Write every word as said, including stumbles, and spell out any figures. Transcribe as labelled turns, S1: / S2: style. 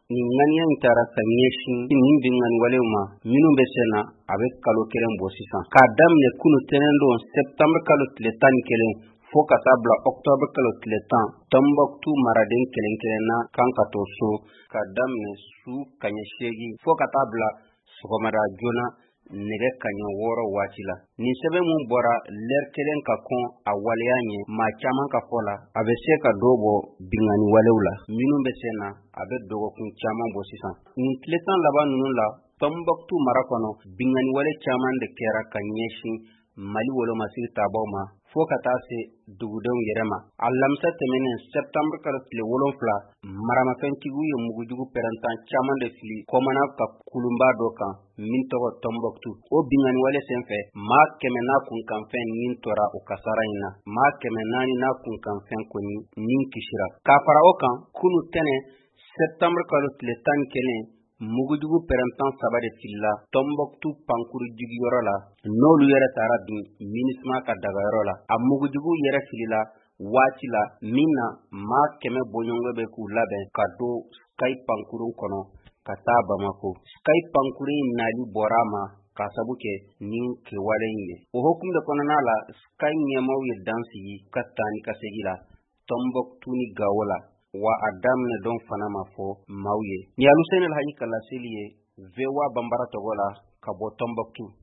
S1: ni ŋaniya in taara ka ɲɛsin nin binŋani walew ma minnu bɛ sen na a bɛ kalo kelen bɔ sisan k'a daminɛ kunu tɛnɛn don septembre kalo tile tan ni kelen fo ka taa bila octobre kalo tile tan Tombouctou maraden kelen kelenna kan ka to so ka daminɛ su kaɲɛ seegin fo ka taa bila sɔgɔmada joona nɛgɛ kaɲɛ wɔɔrɔ waati la. Nin sɛbɛn mun bɔra lɛr kelen ka kɔn a waleya ɲɛ maa caman ka fɔ la a bɛ se ka dɔ bɔ binŋani walew la minnu bɛ sen na a bɛ dɔgɔkun caman bɔ sisan. Nin tile tan laban ninnu la Tombouctou mara kɔnɔ binŋani wale caman de kɛra ka ɲɛsin Mali wolomasiri taabaw ma fo ka taa se dugudenw yɛrɛ ma. Alamisa tɛmɛnen septembre kalo tile wolonfila maramafɛntigiw ye mugujugu pɛrɛntan caman de fili kɔmana ka kulunba dɔ kan min tɔgɔ Tombouctou. O binŋani wale senfɛ maa kɛmɛ n'a kunkanfɛn nin tora o kasara in na, maa kɛmɛ naani n'a kunkanfɛn kɔni nin kisira. K'a fara o kan kunu tɛnɛ septembre kalo tile tan ni kelen mugujugu pɛrɛntan saba de filila Tombouctou pankuru jigiyɔrɔ la n'olu yɛrɛ taara bin MINUSMA ka dagayɔrɔ la. A mugujugu yɛrɛ filila waati la min na maa kɛmɛ bɔɲɔngɔ bɛ k'u labɛn ka don Sky pankuru kɔnɔ ka taa Bamako. Sky pankuru in nali bɔra ma ka sabu kɛ nin kɛwale in ye. O hokumu de kɔnɔna la Sky ɲɛmaw ye dan sigi ka taa ni ka segi la Tombouctou ni Gao la wa a daminɛ dɔn fana ma fɔ maaw ye. Ni Aluseni Alhaji Kalaseli ye V O A Bambara tɔgɔ la ka bɔ Tombouctou.